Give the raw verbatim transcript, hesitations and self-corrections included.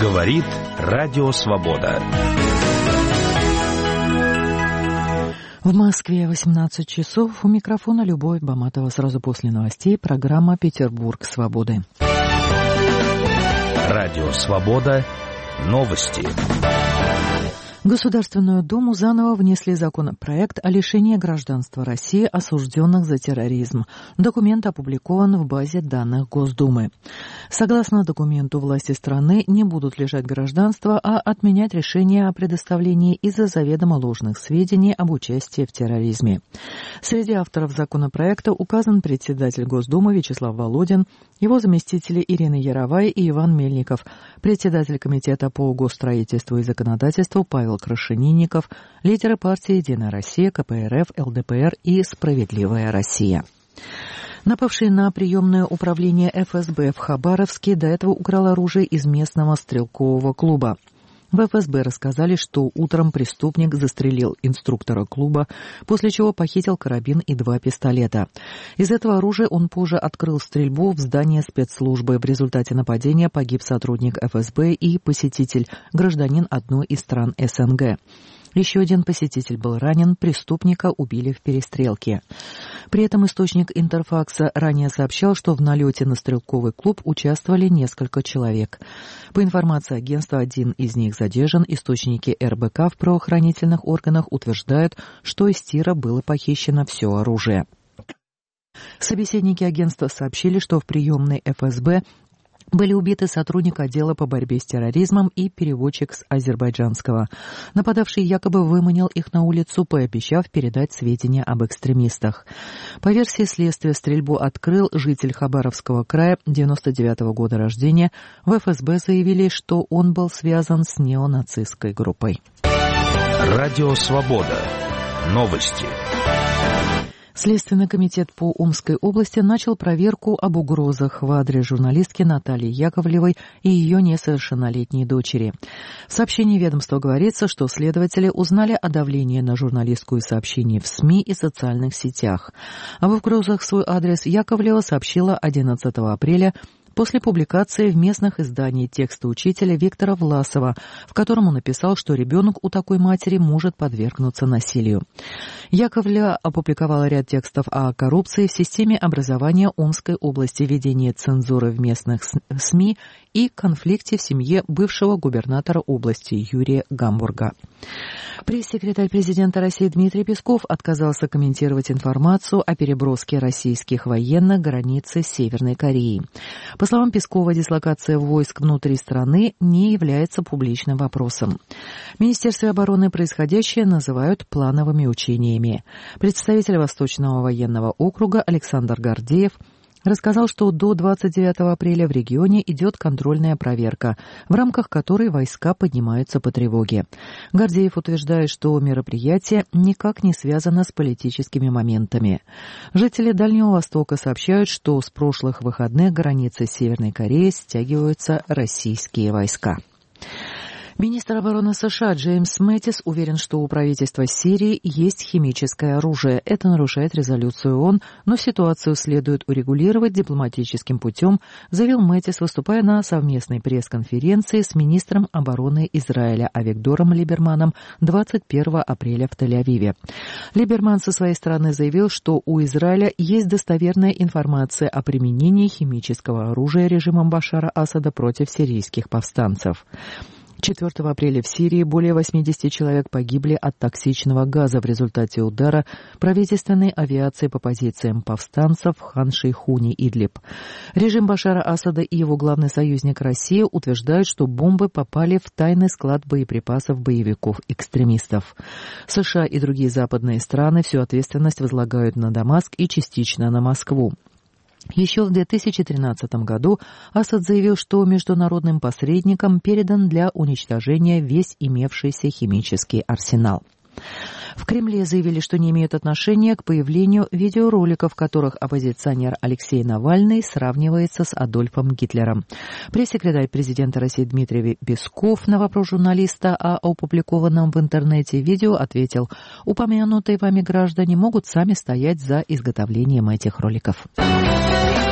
Говорит Радио Свобода. В Москве восемнадцать часов. У микрофона Любовь Баматова. Сразу после новостей программа «Петербург свободы». Радио Свобода. Новости. В Государственную Думу заново внесли законопроект о лишении гражданства России осужденных за терроризм. Документ опубликован в базе данных Госдумы. Согласно документу, власти страны не будут лишать гражданства, а отменять решение о предоставлении из-за заведомо ложных сведений об участии в терроризме. Среди авторов законопроекта указан председатель Госдумы Вячеслав Володин, его заместители Ирина Яровая и Иван Мельников, председатель Комитета по госстроительству и законодательству Павел Крашенинников, лидеры партии «Единая Россия», ка пэ эр эф, эл дэ пэ эр и «Справедливая Россия». Напавший на приемное управление эф эс бэ в Хабаровске до этого украл оружие из местного стрелкового клуба. В эф эс бэ рассказали, что утром преступник застрелил инструктора клуба, после чего похитил карабин и два пистолета. Из этого оружия он позже открыл стрельбу в здание спецслужбы. В результате нападения погиб сотрудник эф эс бэ и посетитель, гражданин одной из стран эс эн гэ. Еще один посетитель был ранен, преступника убили в перестрелке. При этом источник Интерфакса ранее сообщал, что в налете на стрелковый клуб участвовали несколько человек. По информации агентства, один из них задержан. Источники эр бэ ка в правоохранительных органах утверждают, что из тира было похищено все оружие. Собеседники агентства сообщили, что в приемной эф эс бэ были убиты сотрудник отдела по борьбе с терроризмом и переводчик с азербайджанского. Нападавший якобы выманил их на улицу, пообещав передать сведения об экстремистах. По версии следствия, стрельбу открыл житель Хабаровского края девяносто девятого года рождения. В эф эс бэ заявили, что он был связан с неонацистской группой. Радио Свобода. Новости. Следственный комитет по Омской области начал проверку об угрозах в адрес журналистки Натальи Яковлевой и ее несовершеннолетней дочери. В сообщении ведомства говорится, что следователи узнали о давлении на журналистку и сообщении в СМИ и социальных сетях. Об угрозах в свой адрес Яковлева сообщила одиннадцатого апреля после публикации в местных изданиях текста учителя Виктора Власова, в котором он написал, что ребенок у такой матери может подвергнуться насилию. Яковлева опубликовала ряд текстов о коррупции в системе образования Омской области, ведении цензуры в местных СМИ и конфликте в семье бывшего губернатора области Юрия Гамбурга. Пресс-секретарь президента России Дмитрий Песков отказался комментировать информацию о переброске российских военных к границе с Северной Кореей. По словам Пескова, дислокация войск внутри страны не является публичным вопросом. В Министерстве обороны происходящее называют плановыми учениями. Представитель Восточного военного округа Александр Гордеев рассказал, что до двадцать девятого апреля в регионе идет контрольная проверка, в рамках которой войска поднимаются по тревоге. Гордеев утверждает, что мероприятие никак не связано с политическими моментами. Жители Дальнего Востока сообщают, что с прошлых выходных границы с Северной Кореей стягиваются российские войска. Министр обороны США Джеймс Мэттис уверен, что у правительства Сирии есть химическое оружие. Это нарушает резолюцию ООН, но ситуацию следует урегулировать дипломатическим путем, заявил Мэттис, выступая на совместной пресс-конференции с министром обороны Израиля Авигдором Либерманом двадцать первого апреля в Тель-Авиве. Либерман со своей стороны заявил, что у Израиля есть достоверная информация о применении химического оружия режимом Башара Асада против сирийских повстанцев. четвёртого апреля в Сирии более восемьдесят человек погибли от токсичного газа в результате удара правительственной авиации по позициям повстанцев в Хан-Шейхуне, Идлиб. Режим Башара Асада и его главный союзник Россия утверждают, что бомбы попали в тайный склад боеприпасов боевиков-экстремистов. США и другие западные страны всю ответственность возлагают на Дамаск и частично на Москву. Еще в две тысячи тринадцатом году Асад заявил, что международным посредникам передан для уничтожения весь имевшийся химический арсенал. В Кремле заявили, что не имеют отношения к появлению видеороликов, в которых оппозиционер Алексей Навальный сравнивается с Адольфом Гитлером. Пресс-секретарь президента России Дмитрий Песков на вопрос журналиста о опубликованном в интернете видео ответил: упомянутые вами граждане могут сами стоять за изготовлением этих роликов.